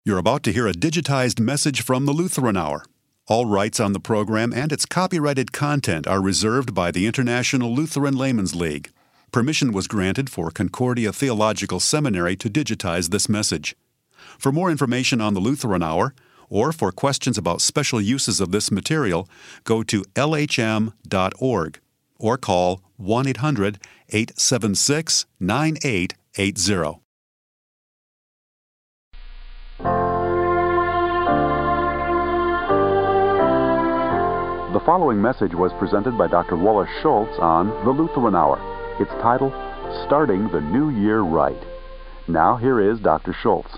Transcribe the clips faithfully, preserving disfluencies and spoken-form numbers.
You're about to hear a digitized message from the Lutheran Hour. All rights on the program and its copyrighted content are reserved by the International Lutheran Laymen's League. Permission was granted for Concordia Theological Seminary to digitize this message. For more information on the Lutheran Hour, or for questions about special uses of this material, go to L H M dot org or call one eight hundred, eight seven six, nine eight eight zero. The following message was presented by Doctor Wallace Schultz on the Lutheran Hour. Its title, Starting the New Year Right. Now here is Doctor Schultz.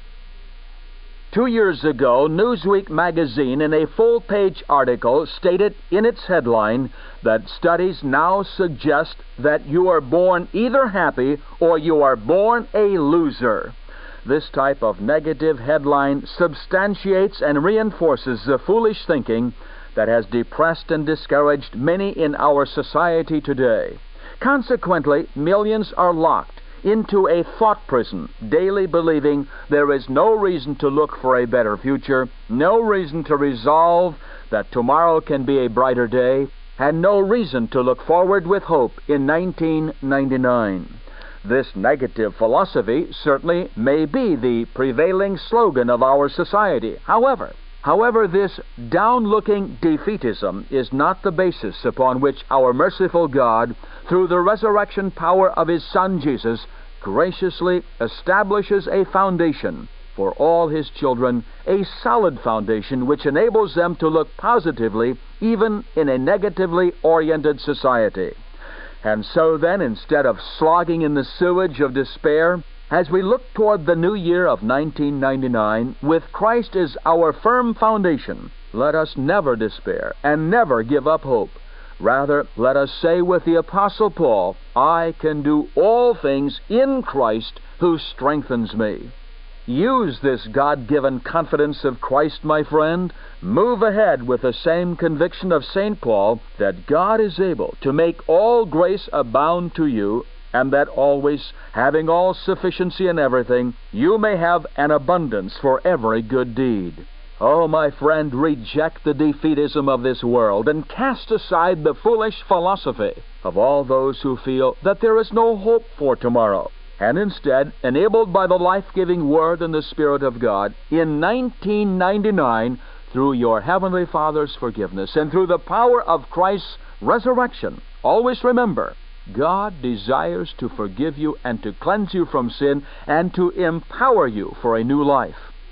Two years ago, Newsweek magazine, in a full-page article, stated in its headline that studies now suggest that you are born either happy or you are born a loser. This type of negative headline substantiates and reinforces the foolish thinking that has depressed and discouraged many in our society today. Consequently, millions are locked into a thought prison, daily believing there is no reason to look for a better future, no reason to resolve that tomorrow can be a brighter day, and no reason to look forward with hope in nineteen ninety-nine. This negative philosophy certainly may be the prevailing slogan of our society. However, However, this down-looking defeatism is not the basis upon which our merciful God, through the resurrection power of His Son Jesus, graciously establishes a foundation for all His children, a solid foundation which enables them to look positively even in a negatively oriented society. And so then, instead of slogging in the sewage of despair, as we look toward the new year of nineteen ninety-nine, with Christ as our firm foundation, let us never despair and never give up hope. Rather, let us say with the Apostle Paul, I can do all things in Christ who strengthens me. Use this God-given confidence of Christ, my friend. Move ahead with the same conviction of Saint Paul that God is able to make all grace abound to you, and that always, having all sufficiency in everything, you may have an abundance for every good deed. Oh, my friend, reject the defeatism of this world and cast aside the foolish philosophy of all those who feel that there is no hope for tomorrow, and instead, enabled by the life-giving Word and the Spirit of God, in nineteen ninety-nine, through your Heavenly Father's forgiveness and through the power of Christ's resurrection, always remember, God desires to forgive you and to cleanse you from sin and to empower you for a new life.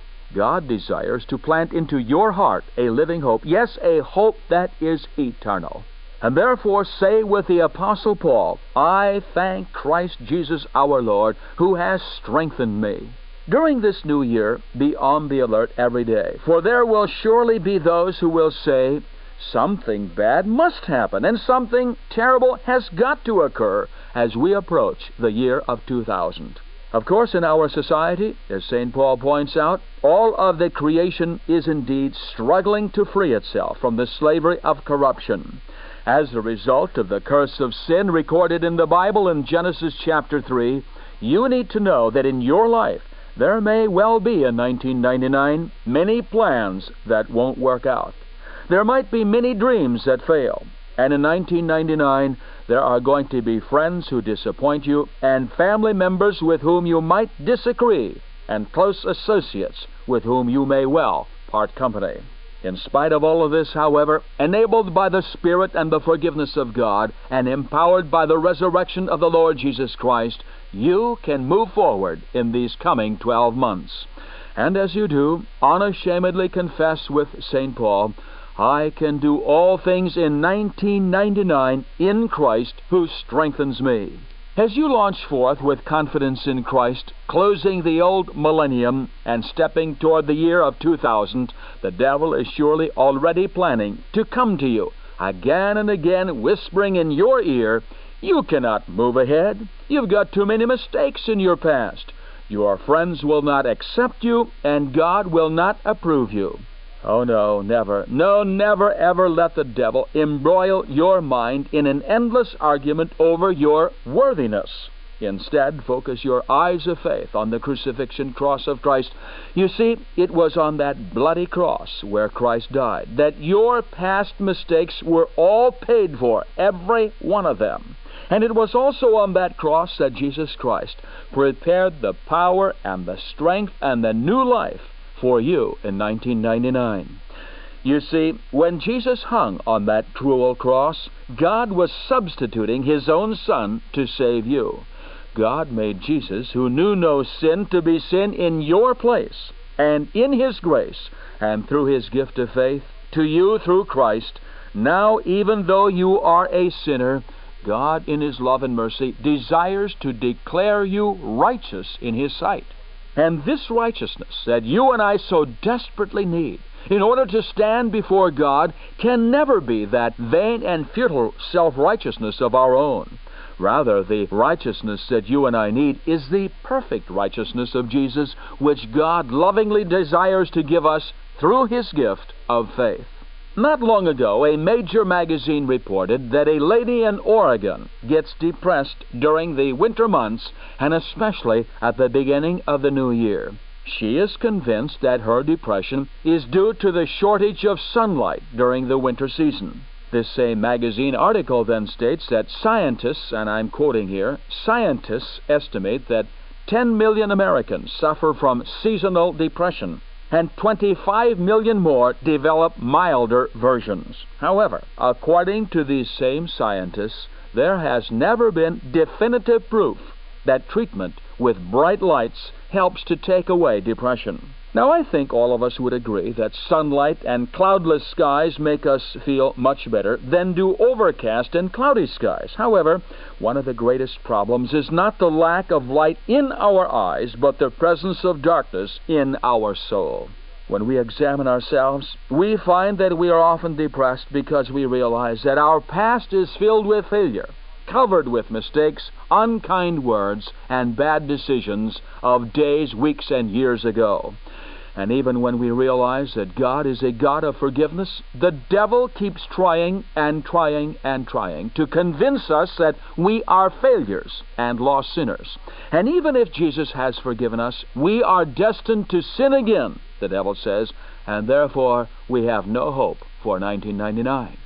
God desires to plant into your heart a living hope, yes, a hope that is eternal. And therefore say with the Apostle Paul, I thank Christ Jesus our Lord, who has strengthened me. During this new year, be on the alert every day, for there will surely be those who will say, something bad must happen, and something terrible has got to occur as we approach the year of two thousand. Of course, in our society, as Saint Paul points out, all of the creation is indeed struggling to free itself from the slavery of corruption. As a result of the curse of sin recorded in the Bible in Genesis chapter three, you need to know that in your life there may well be in nineteen ninety-nine many plans that won't work out. There might be many dreams that fail, and in nineteen ninety-nine there are going to be friends who disappoint you, and family members with whom you might disagree, and close associates with whom you may well part company. In spite of all of this, however, enabled by the Spirit and the forgiveness of God, and empowered by the resurrection of the Lord Jesus Christ, you can move forward in these coming twelve months. And as you do, unashamedly confess with Saint Paul, I can do all things in nineteen ninety-nine in Christ who strengthens me. As you launch forth with confidence in Christ, closing the old millennium and stepping toward the year of two thousand, the devil is surely already planning to come to you, again and again whispering in your ear, you cannot move ahead. You've got too many mistakes in your past. Your friends will not accept you, and God will not approve you. Oh, no, never, no, never ever let the devil embroil your mind in an endless argument over your worthiness. Instead, focus your eyes of faith on the crucifixion cross of Christ. You see, it was on that bloody cross where Christ died that your past mistakes were all paid for, every one of them. And it was also on that cross that Jesus Christ prepared the power and the strength and the new life for you in nineteen ninety-nine. You see, when Jesus hung on that cruel cross, God was substituting His own Son to save you. God made Jesus, who knew no sin, to be sin in your place. And in His grace, and through His gift of faith, to you through Christ, now even though you are a sinner, God in His love and mercy desires to declare you righteous in His sight. And this righteousness that you and I so desperately need in order to stand before God can never be that vain and futile self-righteousness of our own. Rather, the righteousness that you and I need is the perfect righteousness of Jesus, which God lovingly desires to give us through His gift of faith. Not long ago, a major magazine reported that a lady in Oregon gets depressed during the winter months, and especially at the beginning of the new year. She is convinced that her depression is due to the shortage of sunlight during the winter season. This same magazine article then states that scientists, and I'm quoting here, scientists estimate that ten million Americans suffer from seasonal depression, and twenty-five million more develop milder versions. However, according to these same scientists, there has never been definitive proof that treatment with bright lights helps to take away depression. Now, I think all of us would agree that sunlight and cloudless skies make us feel much better than do overcast and cloudy skies. However, one of the greatest problems is not the lack of light in our eyes, but the presence of darkness in our soul. When we examine ourselves, we find that we are often depressed because we realize that our past is filled with failure, covered with mistakes, unkind words, and bad decisions of days, weeks, and years ago. And even when we realize that God is a God of forgiveness, the devil keeps trying and trying and trying to convince us that we are failures and lost sinners. And even if Jesus has forgiven us, we are destined to sin again, the devil says, and therefore we have no hope for nineteen ninety-nine.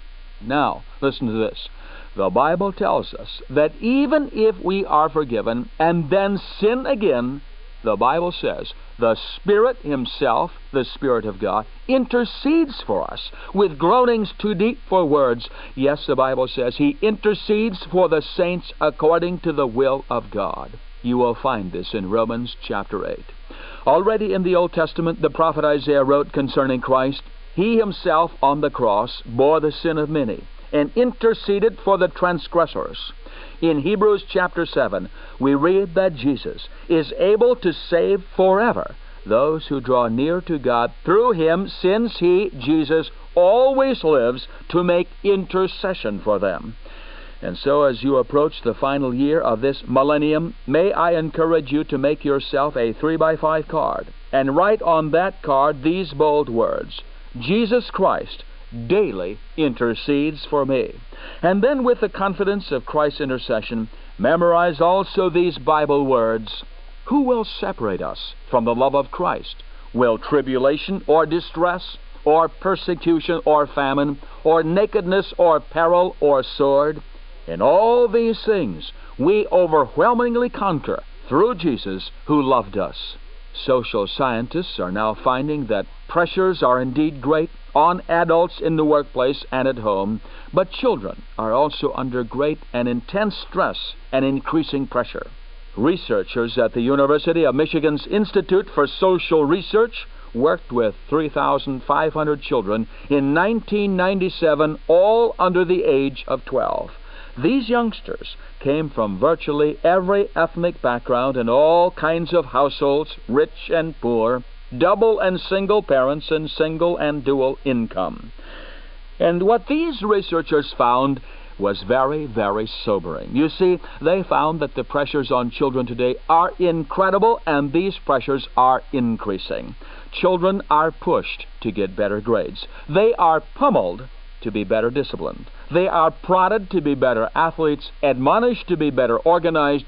Now, listen to this. The Bible tells us that even if we are forgiven and then sin again, the Bible says the Spirit Himself, the Spirit of God, intercedes for us with groanings too deep for words. Yes, the Bible says He intercedes for the saints according to the will of God. You will find this in Romans chapter eight. Already in the Old Testament, the prophet Isaiah wrote concerning Christ, He Himself on the cross bore the sin of many and interceded for the transgressors. In Hebrews chapter seven, we read that Jesus is able to save forever those who draw near to God through Him, since He, Jesus, always lives to make intercession for them. And so as you approach the final year of this millennium, may I encourage you to make yourself a three by five card and write on that card these bold words, Jesus Christ daily intercedes for me. And then, with the confidence of Christ's intercession, memorize also these Bible words, Who will separate us from the love of Christ? Will tribulation or distress, or persecution or famine, or nakedness or peril or sword? In all these things we overwhelmingly conquer through Jesus who loved us. Social scientists are now finding that pressures are indeed great on adults in the workplace and at home, but children are also under great and intense stress and increasing pressure. Researchers at the University of Michigan's Institute for Social Research worked with three thousand five hundred children in nineteen ninety-seven, all under the age of twelve. These youngsters came from virtually every ethnic background and all kinds of households, rich and poor, double and single parents, and single and dual income. And what these researchers found was very, very sobering. You see, they found that the pressures on children today are incredible, and these pressures are increasing. Children are pushed to get better grades. They are pummeled to be better disciplined. They are prodded to be better athletes, admonished to be better organized,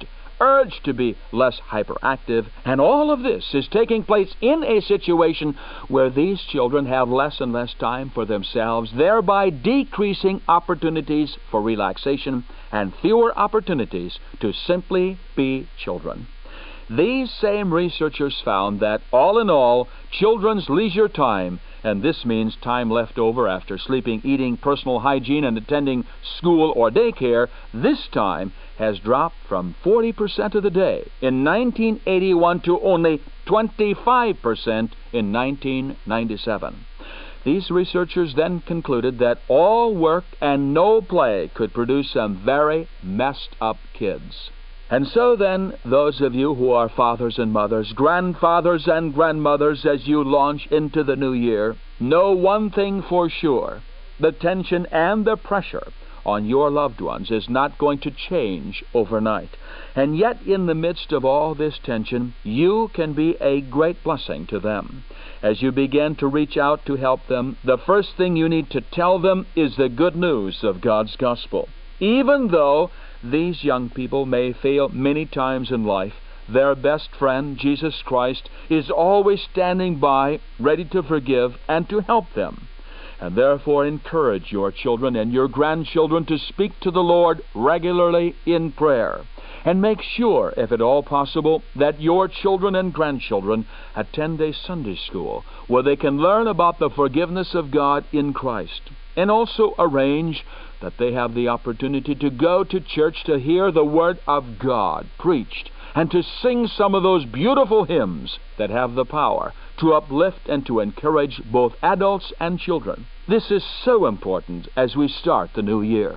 urged to be less hyperactive, and all of this is taking place in a situation where these children have less and less time for themselves, thereby decreasing opportunities for relaxation and fewer opportunities to simply be children. These same researchers found that, all in all, children's leisure time, and this means time left over after sleeping, eating, personal hygiene, and attending school or daycare, this time has dropped from forty percent of the day in nineteen eighty-one to only twenty-five percent in nineteen ninety-seven. These researchers then concluded that all work and no play could produce some very messed up kids. And so then, those of you who are fathers and mothers, grandfathers and grandmothers, as you launch into the new year, know one thing for sure: the tension and the pressure on your loved ones is not going to change overnight. And yet, in the midst of all this tension, you can be a great blessing to them. As you begin to reach out to help them, the first thing you need to tell them is the good news of God's gospel. Even though these young people may fail many times in life, their best friend, Jesus Christ, is always standing by, ready to forgive and to help them. And therefore encourage your children and your grandchildren to speak to the Lord regularly in prayer. And make sure, if at all possible, that your children and grandchildren attend a Sunday school where they can learn about the forgiveness of God in Christ. And also arrange that they have the opportunity to go to church to hear the Word of God preached and to sing some of those beautiful hymns that have the power to uplift and to encourage both adults and children. This is so important as we start the new year.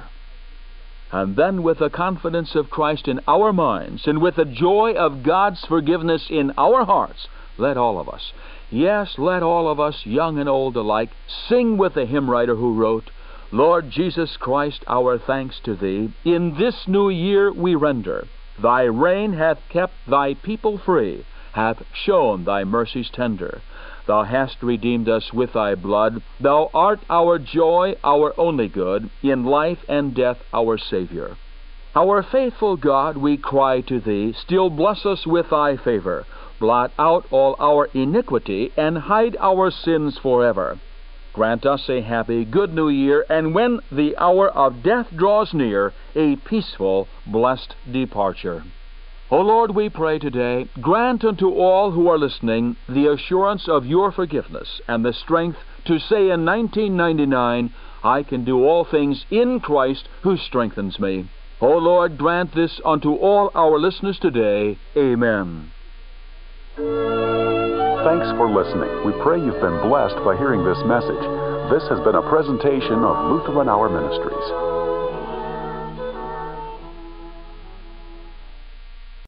And then, with the confidence of Christ in our minds and with the joy of God's forgiveness in our hearts, let all of us, yes, let all of us, young and old alike, sing with the hymn writer who wrote, "Lord Jesus Christ, our thanks to Thee, in this new year we render. Thy reign hath kept Thy people free, hath shown Thy mercies tender. Thou hast redeemed us with Thy blood. Thou art our joy, our only good, in life and death our Savior. Our faithful God, we cry to Thee, still bless us with Thy favor. Blot out all our iniquity, and hide our sins forever. Grant us a happy, good new year, and when the hour of death draws near, a peaceful, blessed departure." O Lord, we pray today, grant unto all who are listening the assurance of Your forgiveness and the strength to say in nineteen ninety-nine, "I can do all things in Christ who strengthens me." O Lord, grant this unto all our listeners today. Amen. Thanks for listening. We pray you've been blessed by hearing this message. This has been a presentation of Lutheran Hour Ministries.